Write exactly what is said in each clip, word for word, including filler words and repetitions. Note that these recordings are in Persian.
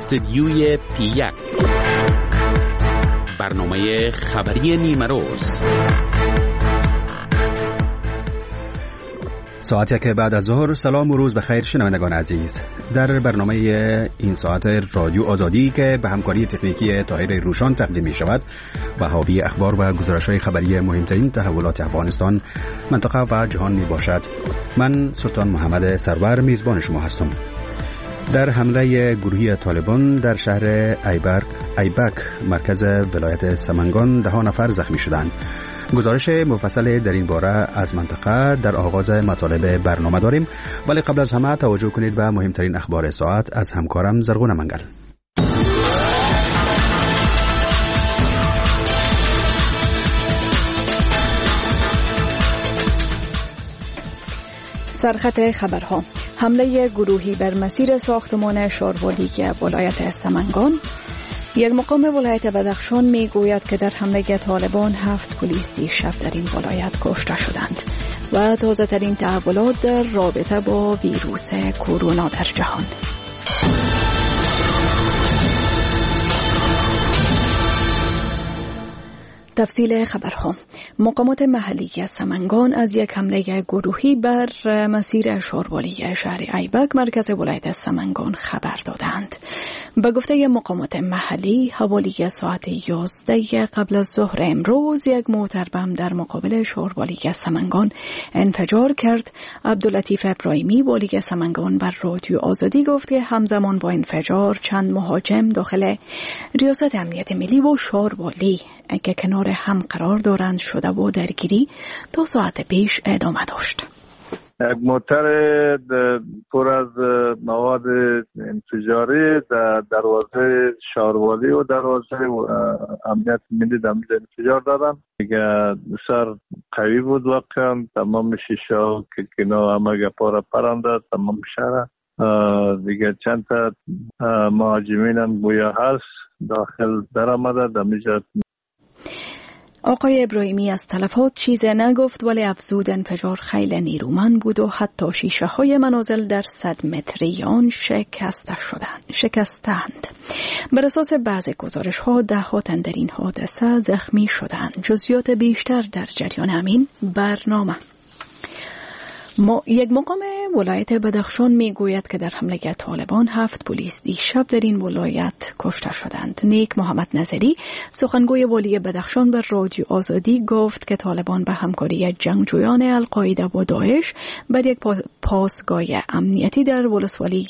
استدیوی پی یک، برنامه خبری نیمه روز. ساعتی که بعد از ظهر. سلام و روز بخیر شنوندگان عزیز. در برنامه این ساعت رادیو آزادی که به همکاری تکنیکی طاهر روشان تقدیم می شود و حاوی اخبار و گزارش‌های خبری مهمترین تحولات افغانستان، منطقه و جهان می باشد. من سلطان محمد سرور میزبان شما هستم. در حمله گروهی طالبان در شهر ایبک ایبک مرکز ولایت سمنگان ده نفر زخمی شدند. گزارش مفصل در این باره از منطقه در آغاز مطالب برنامه داریم، ولی قبل از همه توجه کنید به مهمترین اخبار ساعت از همکارم زرغون منگل. سرخط خبرها: حمله گروهی بر مسیر ساختمان شاروالی ولایت سمنگان. یک مقام ولایت بدخشان می گوید که در حمله طالبان هفت پلیس دیشب در این ولایت کشته شدند. و تازه ترین تحولات در رابطه با ویروس کرونا در جهان. تفصیل خبرها: مقامات محلی سمنگان از یک حمله گروهی بر مسیر شاروالی شهر ایبک مرکز ولایت سمنگان خبر دادند. به گفته مقامات محلی، حوالی ساعت یازده قبل از ظهر امروز یک موتر بم در مقابل شاروالی سمنگان انفجار کرد. عبداللطیف ابراهیمی والی سمنگان بر رادیو آزادی گفت که همزمان با انفجار چند مهاجم داخل ریاست امنیت ملی و شاروالی که کنار هم قرار دارند شده و درگیری دو ساعت پیش ادامه داشت. یک موتر پر از مواد انفجاری در دروازه شاروالی و دروازه امنیت ملی در انفجار دادن. دیگه بسیار قوی بود واقعا. تمام شیشه و کلکینا همه گپا را پرانده تمام شهر. دیگه چند تا مهاجمین هم گویا هست داخل در آمده دمیجت. آقای ابراهیمی از تلفات چیزی نگفت، ولی افزود انفجار خیلی نیرومند بود و حتی شیشه های منازل در صد متری آن شکسته شدند شکستند. بر اساس بعض گزارش ها ده ها تن در این حادثه زخمی شدند. جزئیات بیشتر در جریان همین برنامه. ما یک مقام ولایت بدخشان می گوید که در حمله طالبان هفت پلیس دیشب در این ولایت کشته شدند. نیک محمد نظری سخنگوی والی بدخشان بر رادیو آزادی گفت که طالبان به همکاری جنگجویان القاعده و داعش بر یک پاسگاه امنیتی در ولسوالی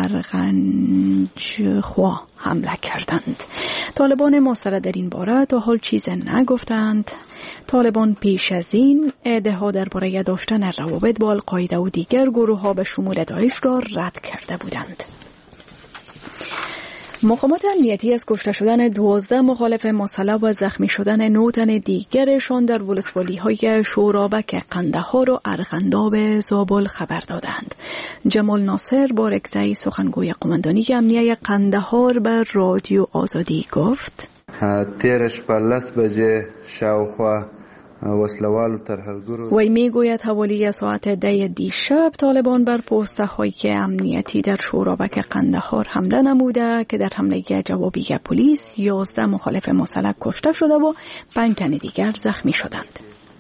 ارغنجخوا حمله کردند. طالبان مستند در این باره تا حال چیز نگفتند. طالبان پیش از این ادعا درباره داشتن روابط با القاعده و دیگر گروه ها به شمول داعش را رد کرده بودند. مقامات امنیتی از کشته شدن دوازده مخالف مسلح و زخمی شدن نه تن دیگرشان در ولسوالی های شورابک، قندهار و ارغنداب زابل خبر دادند. جمال ناصر بارکزئی سخنگوی قماندانی امنیه قندهار بر رادیو آزادی گفت: تیرش پلس بجه شاوخوا وسلوالو ترهرگرو. وی میگوید حوالی ساعت ده دیشب طالبان بر پسته های امنیتی در شورابک قندهار حمله نموده که در حمله جوابی پلیس یازده مخالف مسلح کشته شده و پنج تن دیگر زخمی شدند.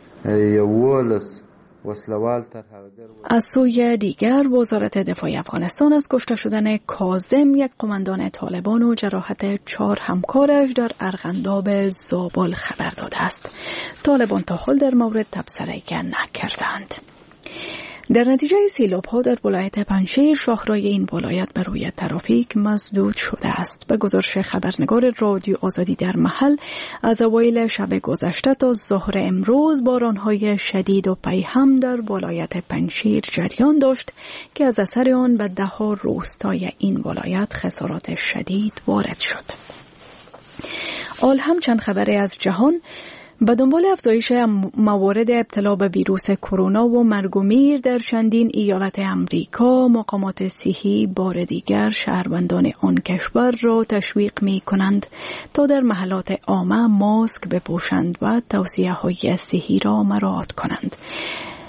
از سوی دیگر وزارت دفاع افغانستان از کشته شدن کاظم، یک قماندان طالبان و جراحت چهار همکارش در ارغنداب زابل خبر داده است. طالبان تا حال در مورد تبصره نکردند. در نتیجه سیلاب‌ها در ولایت پنجشیر شاهرای این ولایت بر روی ترافیک مسدود شده است. به گزارش خبرنگار رادیو آزادی در محل، از اوایل شب گذشته تا ظهر امروز باران‌های شدید و پیهم در ولایت پنجشیر جریان داشت که از اثر آن به ده ها روستای این ولایت خسارات شدید وارد شد. آل هم چند خبری از جهان. به دنبال افزایش موارد ابتلا به ویروس کرونا و مرگ و میر در چندین ایالت امریکا، مقامات صحی بار دیگر شهروندان آن کشور را تشویق می کنند تا در محلات عامه ماسک بپوشند و توصیه های صحی را مراعات کنند.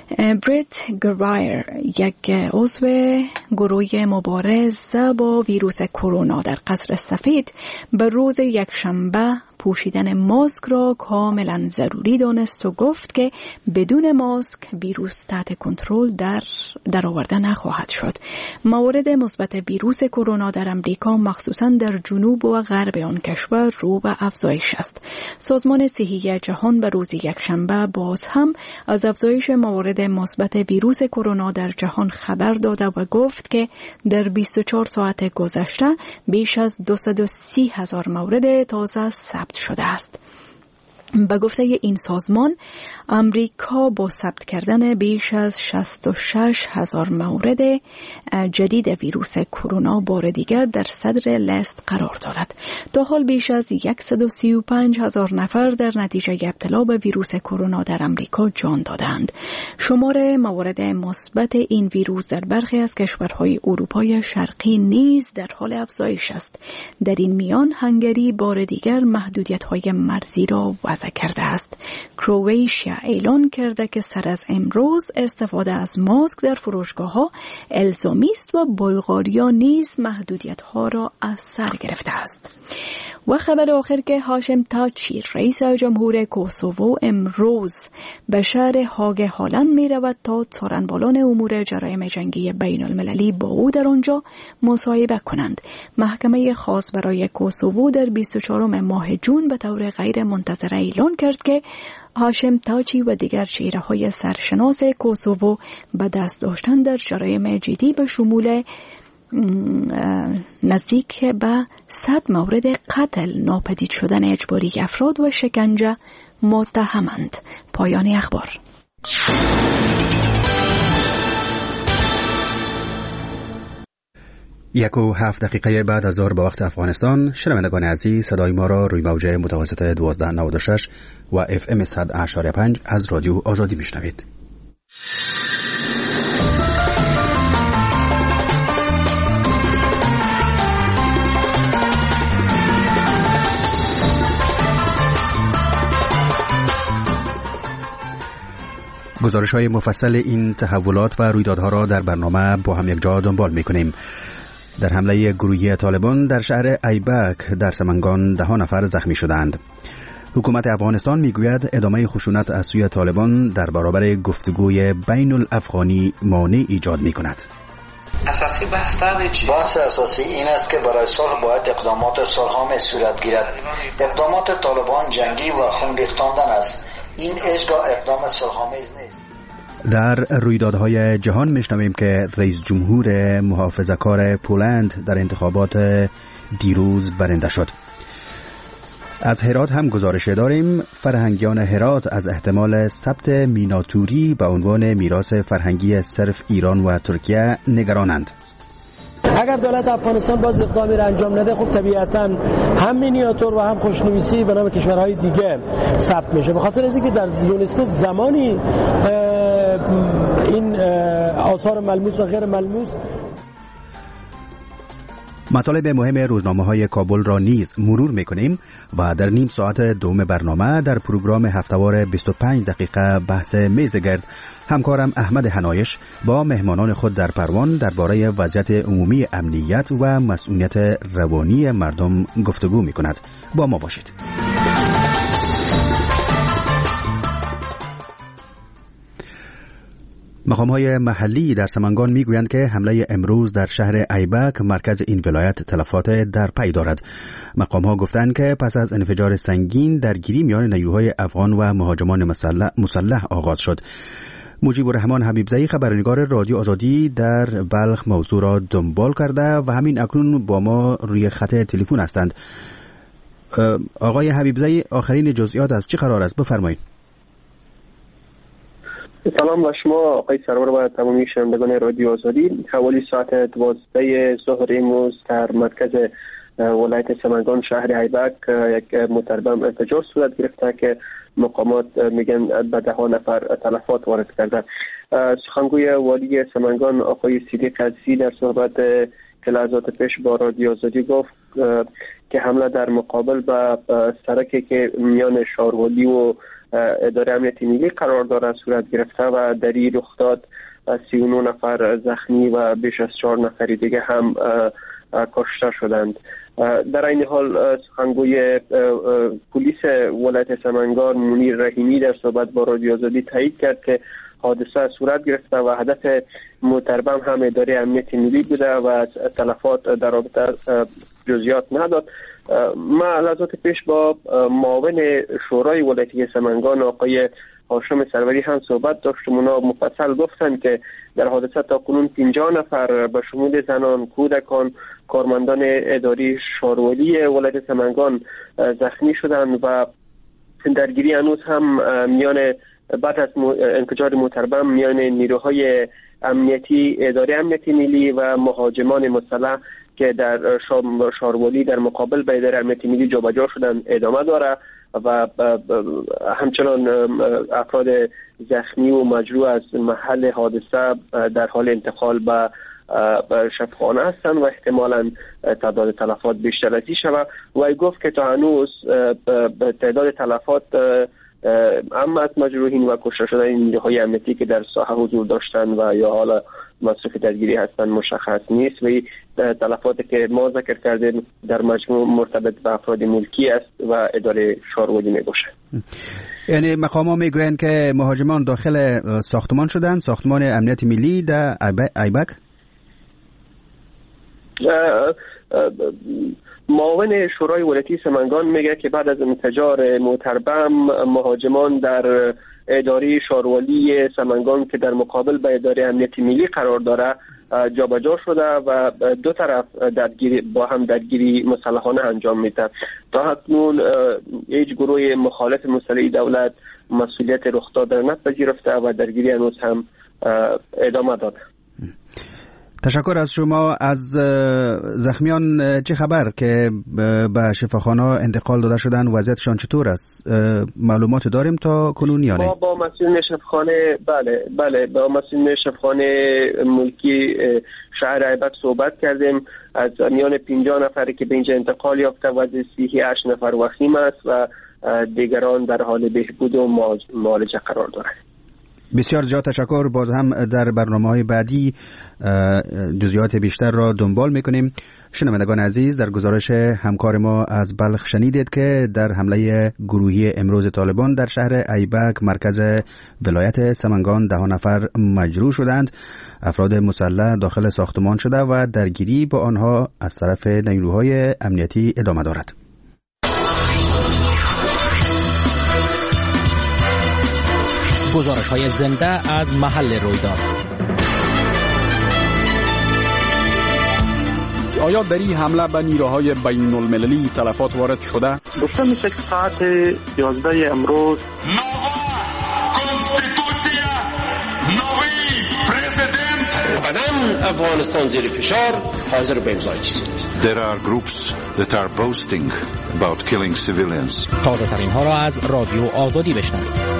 بریت گرایر، یک عضو گروه مبارزه با ویروس کرونا در قصر سفید، به روز یکشنبه پوشیدن ماسک را کاملا ضروری دانست و گفت که بدون ماسک ویروس تحت کنترل در درآورده نخواهد شد. موارد مثبت ویروس کرونا در امریکا مخصوصا در جنوب و غرب آن کشور رو به افزایش است. سازمان صحی جهان به روز یکشنبه باز هم از افزایش موارد مثبت ویروس کرونا در جهان خبر داده و گفت که در بیست و چهار ساعت گذشته بیش از دویست و سی هزار مورد تازه ثبت شده است. به گفته این سازمان، امریکا با ثبت کردن بیش از شصت و شش هزار مورد جدید ویروس کرونا بار دیگر در صدر لیست قرار دارد. تا حال بیش از صد و سی و پنج هزار نفر در نتیجه ابتلا به ویروس کرونا در امریکا جان دادند. شمار موارد مثبت این ویروس در برخی از کشورهای اروپای شرقی نیز در حال افزایش است. در این میان هنگری بار دیگر محدودیت‌های مرزی را وضع کرده است. کرواتیا اعلان کرده که سر از امروز استفاده از ماسک در فروشگاه‌ها الزامی است و بلغاریا نیز محدودیت‌ها را از سر گرفته است. و خبر آخر که هاشم تاچی، رئیس جمهور کوسوو، امروز به شهر هاگ هالند می رود تا څارنوالان امور جرایم جنگی بین المللی با او در آنجا مصاحبه کنند. محکمه خاص برای کوسوو در بیست و چهارم ماه جون به طور غیر منتظره اعلان کرد که هاشم تاچی و دیگر چهره‌های سرشناس کوسوو به دست داشتن در جرایم جدی به شمول نزدیک به صد مورد قتل، ناپدید شدن اجباری افراد و شکنجه متهمند. پایان اخبار. یک و هفت دقیقه بعد از ظهر به وقت افغانستان، شنوندگان عزیز، صدای ما را روی موج متوسط دوازده نود و شش و اف ام صد و پنج از رادیو آزادی میشنوید. گزارش‌های مفصل این تحولات و رویدادها را در برنامه با هم یک جا دنبال می‌کنیم. در حمله گروهی طالبان در شهر ایبک در سمنگان ده نفر زخمی شدند. حکومت افغانستان میگوید ادامه خشونت از سوی طالبان در برابر گفتگوی بین الافغانی مانع ایجاد می‌کند. اساسی بحث چی؟ بحث اساسی این است که برای صلح باید اقدامات صلح‌آمیز صورت گیرد. اقدامات طالبان جنگی و خون ریختاندن است. این هیچگاه اقدام صلح‌آمیز نیست. در رویدادهای جهان میشنویم که رئیس جمهور محافظه‌کار پولند در انتخابات دیروز برنده شد. از هرات هم گزارش داریم. فرهنگیان هرات از احتمال ثبت میناتوری به عنوان میراث فرهنگی صرف ایران و ترکیه نگرانند. اگر دولت افغانستان باز اقدامی را انجام نده، خب طبیعتاً هم مینیاتور و هم خوشنویسی به نام کشورهای دیگه ثبت میشه. به خاطر اینکه در یونسکو زمانی این آثار ملموس و غیر ملموس. مطالب مهم روزنامه‌های کابل را نیز مرور می‌کنیم و در نیم ساعت دوم برنامه در پروگرام هفته‌وار بیست و پنج دقیقه بحث میز گرد همکارم احمد حنایش با مهمانان خود در پروان درباره وضعیت عمومی امنیت و مسئولیت روانی مردم گفتگو می‌کند. با ما باشید. مقام‌های محلی در سمنگان میگویند که حمله امروز در شهر ایبک مرکز این ولایت تلفات در پی دارد. مقام‌ها گفتند که پس از انفجار سنگین درگیری میان نیروهای افغان و مهاجمان مسلح, مسلح آغاز شد. مجیب الرحمن حبیبزئی خبرنگار رادیو آزادی در بلخ موضوع را دنبال کرده و همین اکنون با ما روی خط تلفن هستند. آقای حبیبزئی، آخرین جزئیات از چه قرار است؟ بفرمایید. سلام با شما آقای سرور و تمامی شنوندگان رادیو آزادی. حوالی ساعت دوازده ظهر امروز در مرکز ولایت سمنگان شهر ایبک یک متربم انفجار صورت گرفته که مقامات میگن به ده ها نفر تلفات وارد کرده. سخنگوی والی سمنگان آقای صدیق عزیزی در صحبت که لحظات پیش با رادیو آزادی گفت که حمله در مقابل به سرکی که میان شاروالی و اداره امنیت ملی قرار داره صورت گرفته و در این رخداد سی و نه نفر زخمی و بیش از چهار نفر دیگه هم کشته شدند. در این حال سخنگوی پلیس ولایت سمنگان منیر رحیمی در صحبت با رادیو آزادی تایید کرد که حادثه صورت گرفته و هدف متربم هم اداره امنیت ملی بوده و تلفات در رابطه جزئیات نداد. ما لحظات پیش با معاون شورای ولایتی سمنگان آقای هاشم سروری هم صحبت داشتم. اونا مفصل گفتن که در حادثه تا کنون پنجاه نفر به شمول زنان، کودکان، کارمندان اداری شاروالی ولایت سمنگان زخمی شدند و درگیری هنوز هم میان بعد از انفجار متربم میان نیروهای امنیتی اداره امنیتی ملی و مهاجمان مسلح که در شاروالی در مقابل به اداره امنیتی ملی جابجا شدن ادامه داره و همچنان افراد زخمی و مجروح از محل حادثه در حال انتقال به شفاخانه هستند و احتمالاً تعداد تلفات بیشتر از این شود. و گفت که تا هنوز تعداد تلفات اما از مجروحین و کشته شدن نیروهای امنیتی که در ساحه حضور داشتن و یا حالا مصرف درگیری هستند مشخص نیست و تلفاتی که ما ذکر کردیم در مجموع مرتبط به افراد ملکی است و اداره شاروالی میگوشه. یعنی مقام‌ها میگویند که مهاجمان داخل ساختمان شدند، ساختمان امنیت ملی در ایبک؟ معاون شورای ولایتی سمنگان میگه که بعد از انفجار متربم مهاجمان در اداره شاروالی سمنگان که در مقابل به اداره امنیت ملی قرار داره جابجا شده و دو طرف درگیری با هم درگیری مسلحانه انجام میده. تا اکنون هیچ گروه مخالف مسلح دولت مسئولیت رخداد را نپذیرفته و درگیری هنوز هم ادامه داده. تشکر از شما. از زخمیان چه خبر که به شفاخانه انتقال داده شدن؟ وضعیتشان چطور است؟ معلومات داریم تا کنون یا نه؟ ما با مسئولین شفاخانه بله بله با مسئولین شفاخانه ملکی شهر ایبک صحبت کردیم. از میان پنجاه نفری که به اینجا انتقال یافته وضع صحی هشت نفر وخیم است و دیگران در حال بهبود و معالجه قرار دارند. بسیار زیاد تشکر. باز هم در برنامه‌های بعدی جزئیات بیشتر را دنبال می‌کنیم. شنوندگان عزیز، در گزارش همکار ما از بلخ شنیدید که در حمله گروهی امروز طالبان در شهر ایبک مرکز ولایت سمنگان ده نفر مجروح شدند. افراد مسلح داخل ساختمان شده و درگیری با آنها از طرف نیروهای امنیتی ادامه دارد. گزارش های زنده از محل رویداد. آیا در این حمله به نیروهای بین المللی تلفات وارد شده؟ گفته میشه که ساعت یازده امروز بدن افغانستان زیر فشار حاضر به امضای چیزی نیست. There are groups that are boasting about killing civilians. تازه ترین ها را از رادیو آزادی بشنوید.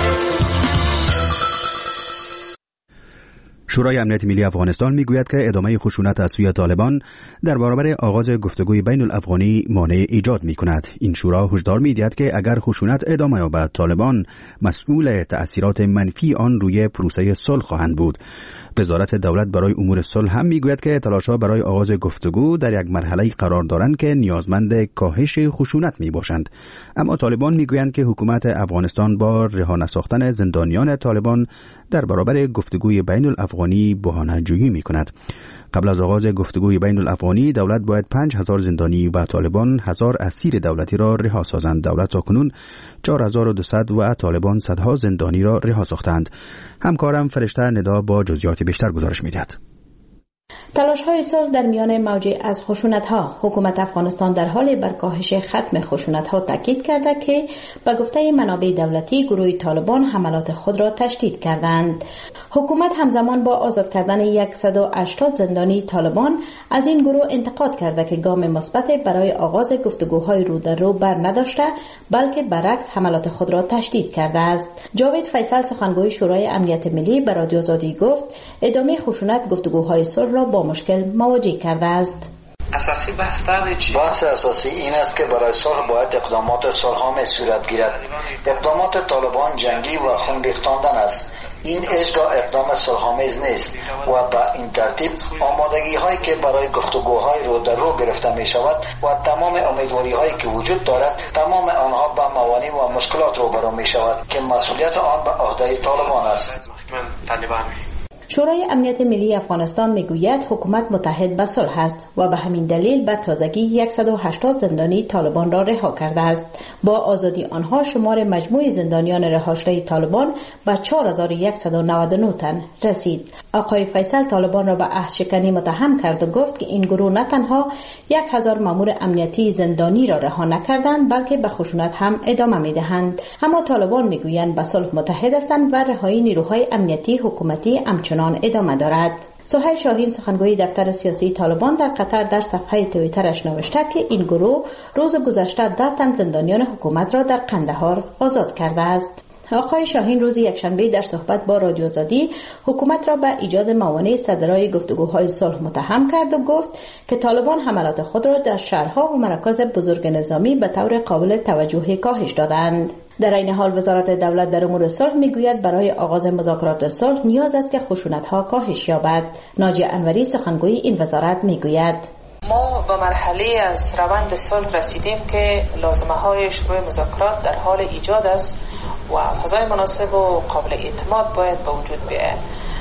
شورای امنیت ملی افغانستان میگوید که ادامه خشونت از سوی طالبان در برابر آغاز گفتگوی بین الافغانی مانع ایجاد می کند. این شورا هشدار می دهد که اگر خشونت ادامه یابد طالبان مسئول تأثیرات منفی آن روی پروسه صلح خواهند بود. وزارت دولت برای امور صلح هم میگوید که تلاش‌ها برای آغاز گفتگو در یک مرحله قرار دارند که نیازمند کاهش خشونت می باشند. اما طالبان میگویند که حکومت افغانستان با رها نساختن زندانیان طالبان در برابر گفتگوی بین الافغانی بهانه‌جویی می‌کند. قبل از آغاز گفتگوی بین الافغانی دولت باید پنج هزار زندانی و طالبان هزار اسیر دولتی را رها سازند. دولت تاکنون چهار هزار و دویست و طالبان صدها زندانی را رها ساختند. همکارم فرشته ندا با جزئیات بیشتر گزارش می‌دهد. تلاش‌های صلح در میان موجی از خشونت‌ها. حکومت افغانستان در حال بر کاهش ختم خشونت‌ها تاکید کرده که به گفته منابع دولتی گروه طالبان حملات خود را تشدید کردند. حکومت همزمان با آزاد کردن صد و هشتاد زندانی طالبان از این گروه انتقاد کرده که گام مثبت برای آغاز گفتگوهای رو در رو بر نداشته بلکه برعکس حملات خود را تشدید کرده است. جاوید فیصل سخنگوی شورای امنیت ملی به رادیو آزادی گفت ادامه خشونت گفتگوهای صلح را با مشکل مواجه کرده است. اساسی بحث در چی؟ بحث اساسی این است که برای صلح باید اقدامات صلح‌آمیز صورت گیرد. اقدامات طالبان جنگی و خون ریختاندن است. این هیچگاه اقدام صلح‌آمیز نیست و به این ترتیب آمادگی هایی که برای گفتگوهای رو در رو گرفته می شود و تمام امیدواری هایی که وجود دارد، تمام آنها به موانع و مشکلات روبرو می شود که مسئولیت آن به عهده طالبان است. شورای امنیت ملی افغانستان میگوید حکومت متحد به صلح است و به همین دلیل به تازگی صد و هشتاد زندانی طالبان را رها کرده است. با آزادی آنها شمار مجموع زندانیان رها شده طالبان به چهار هزار و صد و نود و نه تن رسید. آقای فیصل طالبان را به عهد شکنی متهم کرد و گفت که این گروه نه تنها یک هزار مامور امنیتی زندانی را رها نکردند بلکه به خشونت هم ادامه میدهند. اما طالبان میگویند به صلح متحد هستند و رهایی نیروهای امنیتی حکومتی همچنان ادامه دارد. سهیل شاهین سخنگوی دفتر سیاسی طالبان در قطر در صفحه توییترش نوشته که این گروه روز گذشته ده تن زندانیان حکومت را در قندهار آزاد کرده است. آقای شاهین روز یکشنبه در صحبت با رادیو آزادی حکومت را به ایجاد موانع صدرای گفتگوهای صلح متهم کرد و گفت که طالبان حملات خود را در شهرها و مراکز بزرگ نظامی به طور قابل توجهی کاهش دادند. در این حال وزارت دولت در امور صلح میگوید برای آغاز مذاکرات صلح نیاز است که خشونت‌ها کاهش یابد. ناجی انوری سخنگوی این وزارت میگوید ما به مرحله از روند صلح رسیدیم که لازمه‌های شروع مذاکرات در حال ایجاد است و فضای مناسب و قابل اعتماد باید به وجود بیاید.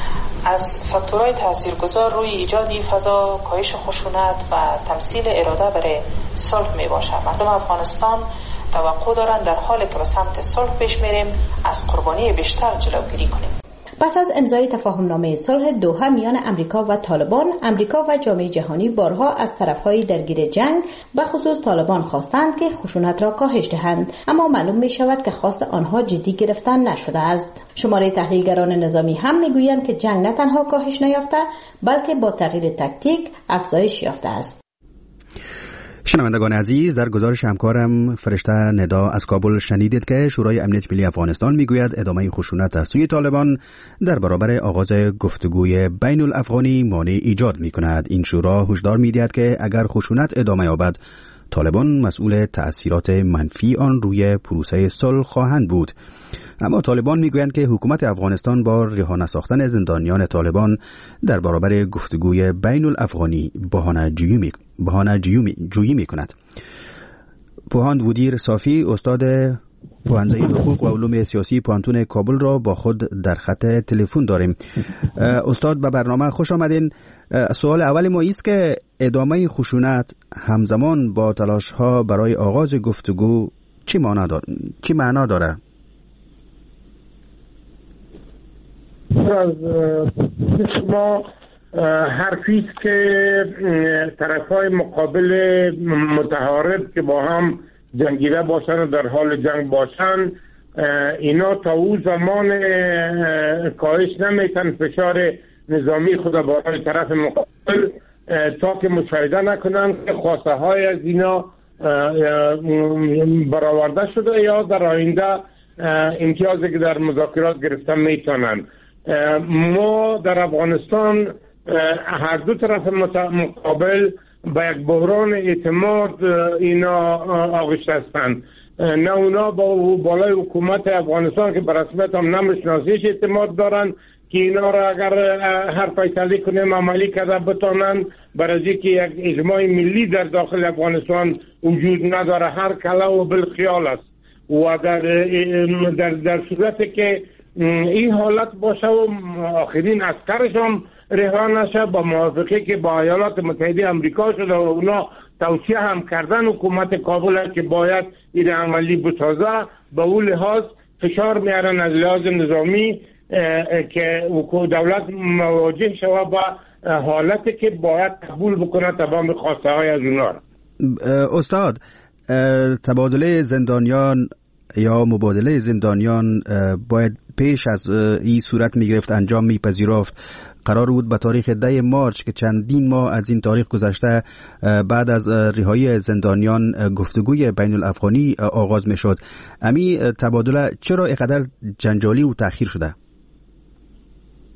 از فاکتورهای تاثیرگذار روی ایجاد این فضا کاهش خشونت و تمثیل اراده برای صلح می باشد. مردم افغانستان توقع دارند در حالی که به سمت صلح پیش میریم از قربانی بیشتر جلوگیری کنیم. پس از امضای تفاهمنامه صلح دوحه میان امریکا و طالبان، امریکا و جامعه جهانی بارها از طرفهای درگیر جنگ به خصوص طالبان خواستند که خشونت را کاهش دهند، اما معلوم می شود که خواست آنها جدی گرفتن نشده است. شماره تحلیلگران نظامی هم میگویند که جنگ نه تنها کاهش نیافته بلکه با تغییر تکتیک افزایش یافته است. شنوندگان عزیز، در گزارش همکارم فرشته ندا از کابل شنیدید که شورای امنیت ملی افغانستان میگوید ادامه خشونت از سوی طالبان در برابر آغاز گفتگوی بین الافغانی مانع ایجاد میکند. این شورا هشدار میدهد که اگر خشونت ادامه یابد طالبان مسئول تأثیرات منفی آن روی پروسه صلح خواهند بود. اما طالبان میگویند که حکومت افغانستان با رها نساختن زندانیان طالبان در برابر گفتگوی بین الافغانی بهانه جویی بهانه جویی میکند. پوهاند ودیر صافی استاد پوهنځی حقوق و علوم سیاسی پوهنتون کابل را با خود در خط تلفن داریم. استاد به برنامه خوش آمدین. سوال اول ما است که ادامه خشونت همزمان با تلاش ها برای آغاز گفتگو چی معنا داره؟ چی معنا داره؟ از شما حرفی است که طرفای مقابل متحارب که با هم جنگیده باشن و در حال جنگ باشن، اینا تا او زمان کاهش نمیتن فشار نظامی خود برای طرف مقابل تا که مشاهده نکنن که خواسته های از اینا برآورده شده یا در آینده امتیازی که در مذاکرات گرفتن میتونن. ما در افغانستان هر دو طرف مقابل با یک بحران اعتماد اینا آغشته هستند. نه اونا با بالای حکومت افغانستان که به رسمیت هم نمیشناسیش اعتماد دارن که اینا را اگر هر فیصله کنیم عملی کرده بتانند، برای که یک اجماع ملی در داخل افغانستان وجود نداره، هر کلا و بالخیال است. و در در در صورتی که این حالت باشه و آخرین عسکرش هم رها نشه، با موافقه که با ایالات متحده امریکا شده و اونا توصیه هم کردن حکومت کابل که باید این عملی بسازه، به اون لحاظ فشار میارن از لحاظ نظامی که دولت مواجه شده با حالتی که باید قبول بکنه تمام خواسته های از اونا. استاد، تبادله زندانیان یا مبادله زندانیان باید پیش از این صورت می گرفت، انجام می پذیرفت. قرار بود به تاریخ ده مارچ که چندین ماه از این تاریخ گذشته بعد از رهایی زندانیان گفتگوی بین الافغانی آغاز می شد. امی تبادله چرا اینقدر جنجالی و تأخیر شده؟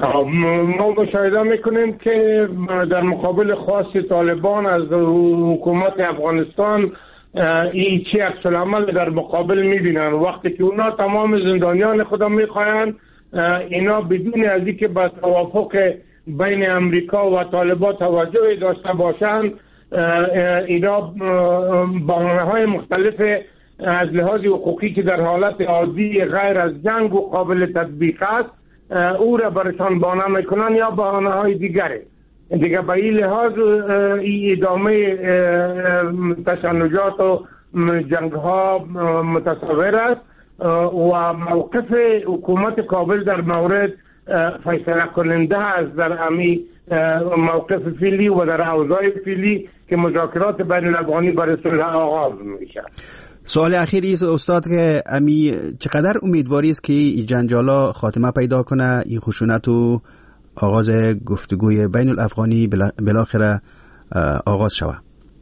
ما مشاهده میکنیم که در مقابل خواست طالبان از حکومت افغانستان این چی عکس العمل در مقابل میبینن. وقتی که اونا تمام زندانیان خدا میخواین، اینا بدون از اینکه به توافق بین امریکا و طالبان توجه داشته باشند، اینا بهانه‌های مختلف از لحاظ حقوقی که در حالت عادی غیر از جنگ و قابل تطبیق است او را برشان بهانه میکنن یا بهانه‌های دیگری دیگه. به این لحاظ این ادامه تشنجات و جنگ ها متصور است و موقف حکومت کابل در مورد فیصله کننده است در امی موقف فعلی و در اوضاع فعلی که مذاکرات بین الافغانی برای صلح آغاز میشه. سوال اخیری است استاد که امی چقدر امیدواری است که این جنجالا خاتمه پیدا کنه، این خشونت و آغاز گفتگوی بین الافغانی بالاخره آغاز شود؟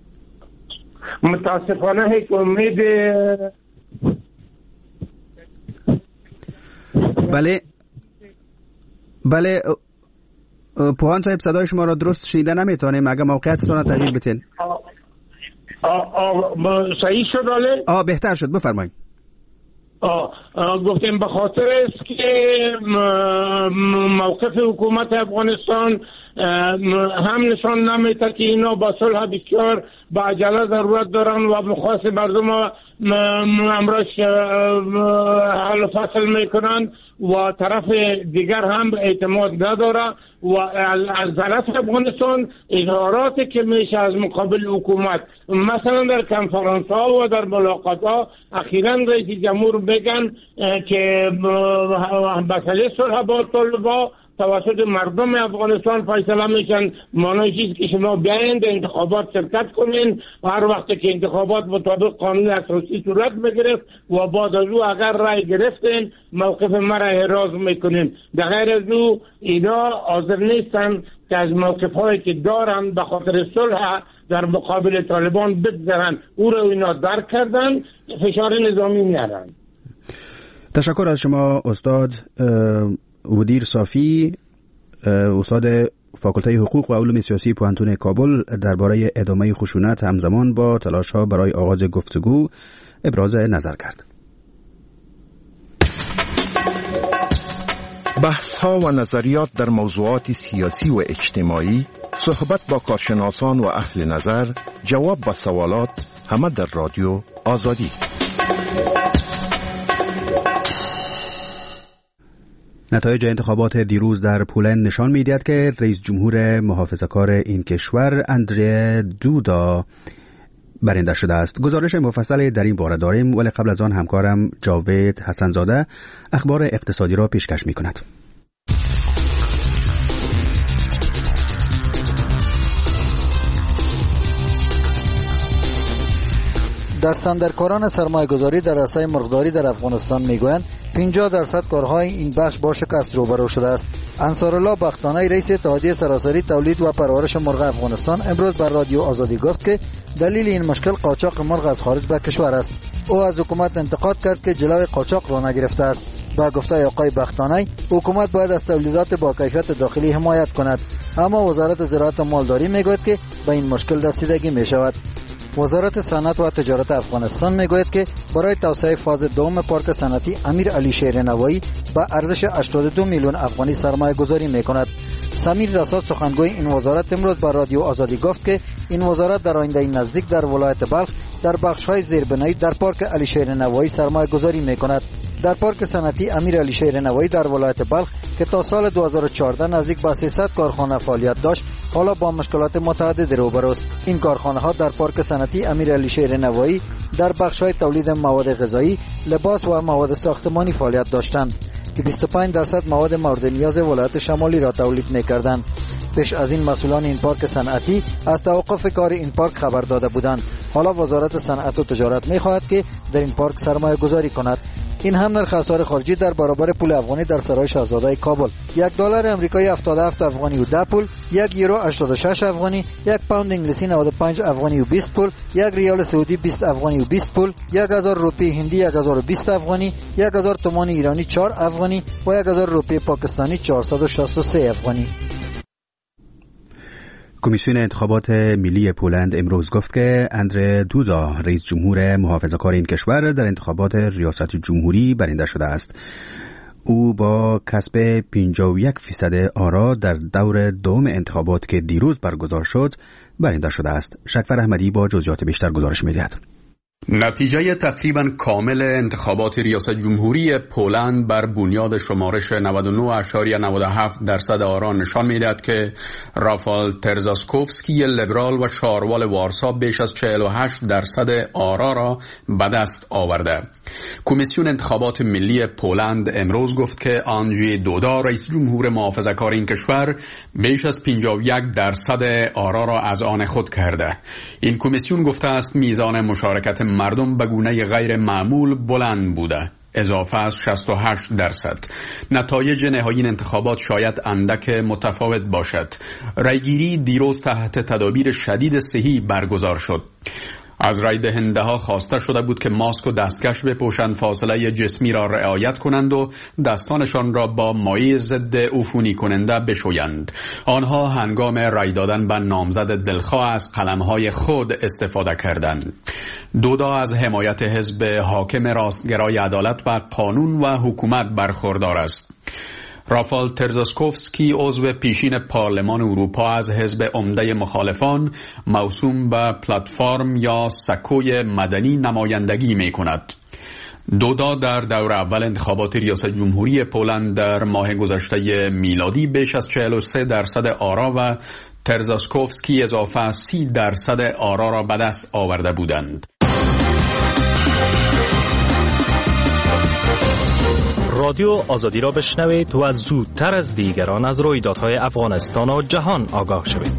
متاسفانه هیچ امید. بله بله پوهان صاحب صدای شما را درست شنیده نمیتونیم، اگه موقعیتتون را تغییر بتین. صحیح شد آله؟ آه بهتر شد، بفرمایید. آه گفتیم به خاطر است که موقف حکومت افغانستان هم نشان نمیده که اینا با صلح بسیار با عجله ضرورت دارن و مخواست مردم امرش حل و فصل میکنن و طرف دیگر هم اعتماد نداره و از طرف افغانستان اظهاراتی که میشه از مقابل حکومت، مثلا در کنفرانس ها و در ملاقات ها اخیراً رئیس جمهور بگن که مسئله صلح با طالبان توسط مردم افغانستان فیصله میشن. معنی چیزی که شما بیایید انتخابات شرکت کنین و هر وقت که انتخابات مطابق قانون اساسی صورت بگرفت و بعد از او اگر رای گرفتین موقف مرا احراز میکنین. در غیر از او اینا حاضر نیستن که از موقف هایی که دارن به خاطر صلح در مقابل طالبان بگذارن. او را اینا درک کردن، فشار نظامی میارن. تشکر از شما استاد مدیر صافی، استاد فاکولته حقوق و علوم سیاسی پوهنتون کابل، درباره ادامه خشونت همزمان با تلاش‌ها برای آغاز گفتگو ابراز نظر کرد. بحث‌ها و نظریات در موضوعات سیاسی و اجتماعی، صحبت با کارشناسان و اهل نظر، جواب به سوالات، همه در رادیو آزادی. نتایج انتخابات دیروز در پولند نشان می‌دهد که رئیس جمهور محافظه‌کار این کشور اندری دودا برنده شده است. گزارش مفصل در این باره داریم، ولی قبل از آن همکارم جاوید حسنزاده اخبار اقتصادی را پیشکش می‌کند. دستاندرکاران سرمایه‌گذاری در عرصه مرغداری در افغانستان میگویند پنجاه درصد کارهای این بخش با شکست روبرو شده است. انصارالله بختانی رئیس اتحادیه سراسری تولید و پرورش مرغ افغانستان امروز بر رادیو آزادی گفت که دلیل این مشکل قاچاق مرغ از خارج به کشور است. او از حکومت انتقاد کرد که جلوی قاچاق را نگرفته است. با گفته آقای بختانی حکومت باید از تولیدات با کیفیت داخلی حمایت کند، اما وزارت زراعت و مالداری میگوید که به این مشکل رسیدگی می شود. وزارت صنعت و تجارت افغانستان میگوید که برای توسعه فاز دوم پارک صنعتی امیر علی شیر نوایی با ارزش هشتاد و دو میلیون افغانی سرمایه گذاری میکند. سمیر رسا سخنگوی این وزارت امروز با رادیو آزادی گفت که این وزارت در آینده نزدیک در ولایت بلخ در بخش‌های زیربنایی در پارک علی شیر نوایی سرمایه گذاری میکند. در پارک صنعتی امیر علی شیر نوایی در ولایت بلخ که تا سال دو هزار و چهارده نزدیک به سیصد کارخانه فعالیت داشت، حالا با مشکلات متعددی روبروست. این کارخانه ها در پارک صنعتی امیر علی شیر نوایی در بخش‌های تولید مواد غذایی، لباس و مواد ساختمانی فعالیت داشتند که بیست و پنج درصد مواد مورد نیاز ولایت شمالی را تولید می‌کردند. پیش از این مسئولان این پارک صنعتی از توقف کار این پارک خبر داده بودند. حالا وزارت صنعت و تجارت می‌خواهد که در این پارک سرمایه گذاری کند. این هم نرخ اسعار خارجی در برابر پول افغانی در سرای شاهزاده کابل. یک دلار آمریکایی هفتاد و هفت افغانی و ده پول، یک یورو هشتاد و شش افغانی، یک پوند انگلیسی نود و پنج افغانی و بیست پول، یک ریال سعودی بیست افغانی و بیست پول، یک هزار روپیه هندی یک هزار و بیست افغانی، یک هزار تومان ایرانی چهار افغانی و یک هزار روپیه پاکستانی چهارصد و شصت و سه افغانی. کمیسیون انتخابات ملی پولند امروز گفت که اندره دودا رئیس جمهور محافظه‌کار این کشور در انتخابات ریاست جمهوری برنده شده است. او با کسب پنجاه و یک فیصد آرا در دور دوم انتخابات که دیروز برگزار شد برنده شده است. شکفر احمدی با جزئیات بیشتر گزارش می‌دهد. نتیجه تقریبا کامل انتخابات ریاست جمهوری پولند بر بنیاد شمارش نود و نه ممیز نود و هفت درصد آرا نشان می‌دهد که رافال ترزاسکوفسکی لیبرال و شاروال وارسا بیش از چهل و هشت درصد آرا را به دست آورده. کمیسیون انتخابات ملی پولند امروز گفت که آندژی دودا رئیس جمهور محافظه‌کار این کشور بیش از پنجاه و یک درصد آرا را از آن خود کرده. این کمیسیون گفته است میزان مشارکت مردم به گونه غیر معمول بلند بوده، اضافه از شصت و هشت درصد. نتایج نهایی انتخابات شاید اندک متفاوت باشد. رایگیری دیروز تحت تدابیر شدید صحی برگزار شد. از رای دهنده ها خواسته شده بود که ماسک و دستکش بپوشند، فاصله جسمی را رعایت کنند و دستانشان را با مایع ضد عفونی کننده بشویند. آنها هنگام رای دادن به نامزد دلخواه از قلمهای خود استفاده کردند. دودا از حمایت حزب حاکم راستگرای عدالت و قانون و حکومت برخوردار است. رافال ترزاسکوفسکی عضو پیشین پارلمان اروپا از حزب عمده مخالفان موسوم به پلتفرم یا سکوی مدنی نمایندگی می کند. دودا در دور اول انتخابات ریاست جمهوری پولند در ماه گذشته میلادی بیش از چهل و سه درصد آرا و ترزاسکوفسکی اضافه از سی درصد آرا را به دست آورده بودند. رادیو آزادی را بشنوید و زودتر از دیگران از رویدادهای افغانستان و جهان آگاه شوید.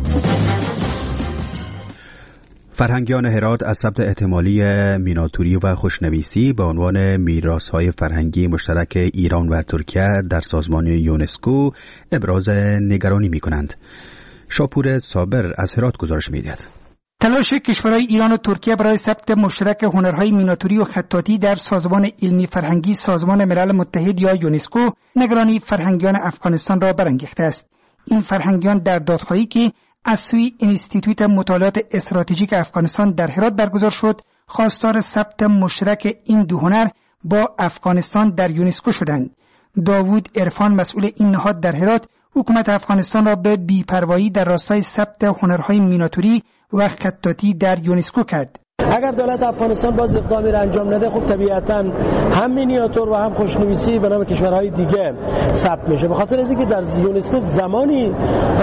فرهنگیان هرات از ثبت احتمالی میناتوری و خوشنویسی به عنوان میراث‌های فرهنگی مشترک ایران و ترکیه در سازمان یونسکو ابراز نگرانی می‌کنند. شاپور صابر از هرات گزارش می‌دهد. تلاش کشورهای ایران و ترکیه برای ثبت مشترک هنرهای میناتوری و خطاطی در سازمان علمی فرهنگی سازمان ملل متحد یا یونسکو نگرانی فرهنگیان افغانستان را برانگیخته است. این فرهنگیان در دادخواهی که از سوی انستیتوت مطالعات استراتژیک افغانستان در هرات برگزار شد، خواستار ثبت مشترک این دو هنر با افغانستان در یونسکو شدند. داوود عرفان مسئول این نهاد در هرات حکومت افغانستان را به بی‌پروایی در راستای ثبت هنرهای میناتوری و خطاطی در یونسکو کرد. اگر دولت افغانستان باز اقدامی را انجام نده، خب طبیعتاً هم مینیاتور و هم خوشنویسی به نام کشورهای دیگه ثبت میشه. به خاطر اینکه در یونسکو زمانی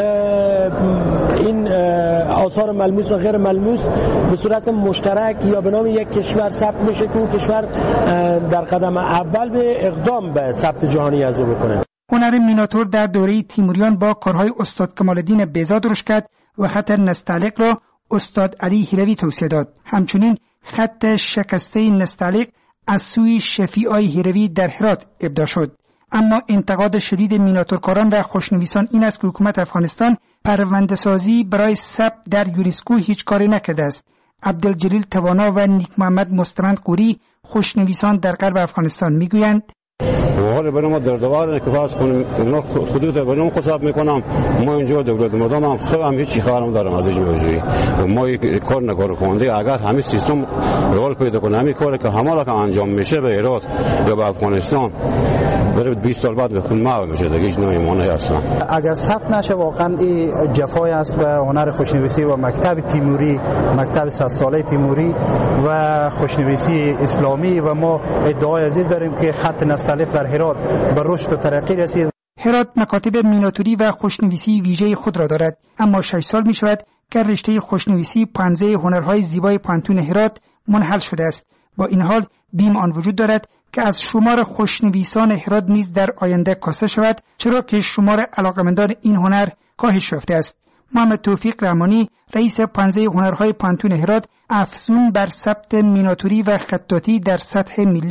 این آثار ملموس و غیر ملموس به صورت مشترک یا به نام یک کشور ثبت میشه که اون کشور در قدم اول به اقدام به ثبت جهانی از او بکنه. هنر میناتور در دوره تیموریان با کارهای استاد کمال‌الدین بهزاد رشد کرد و خط نستعلیق را استاد علی هیروی توسعه داد. همچنین خط شکسته نستعلیق از سوی شفیعی هیروی در هرات ابداع شد. اما انتقاد شدید میناتورکاران و خوشنویسان این است که حکومت افغانستان پرونده سازی برای ثبت در یونسکو هیچ کاری نکرده است. عبدالجلیل توانا و نیک محمد مستمند قوری خوشنویسان در غرب افغانستان میگویند و حال برای ما در دوار که فرض کنیم اونا خودت برای ما حساب میکنم، ما اینجا دولت مردم هم خودم هیچ خبرم دارم از این موضوع و ما کار نکار کننده اگر همین سیستم رول پیدا کنه، همین کاری که همالا که انجام میشه به ایران یا به افغانستان برای بیست سال بعد به خون ما میشه دیگه هیچ نمیمونه اصلا. اگر ثبت نشه واقعا این جفای است به هنر خوشنویسی و مکتب تیموری، مکتب صد ساله تیموری و خوشنویسی اسلامی و ما ادعای از این داریم که خط نستعلیق در هرات به رشد و ترقی رسید. هرات مکاتب میناتوری و خوشنویسی ویژه خود را دارد، اما شش سال می شود که رشته خوشنویسی پانزه هنرهای زیبای پانتون هرات منحل شده است. با این حال بیم آن وجود دارد که از شمار خوشنویسان هرات نیز در آینده کاسته شود، چرا که شمار علاقمندان این هنر کاهش یافته است. محمد توفیق رحمانی رئیس پانزه هنرهای پانتون هرات افزون بر ثبت میناتوری و خطاطی در سطح ملی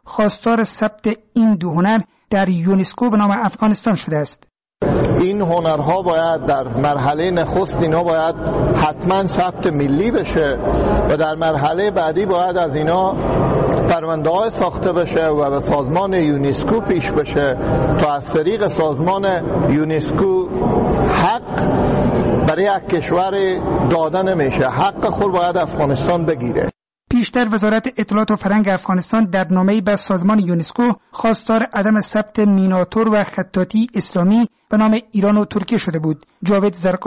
خواستار ثبت این دو هنر در یونسکو به نام افغانستان شده است. این هنرها باید در مرحله نخست اینا باید حتما ثبت ملی بشه و در مرحله بعدی باید از اینا پرونده های ساخته بشه و به سازمان یونسکو پیش بشه تا از طریق سازمان یونسکو حق برای یک کشور داده نمیشه. حق خود باید افغانستان بگیره. پیشتر وزارت اطلاعات و فرهنگ افغانستان در نامه‌ای به سازمان یونسکو خواستار عدم ثبت میناتور و خطاطی اسلامی به نام ایران و ترکیه شده بود. جاوید زرقا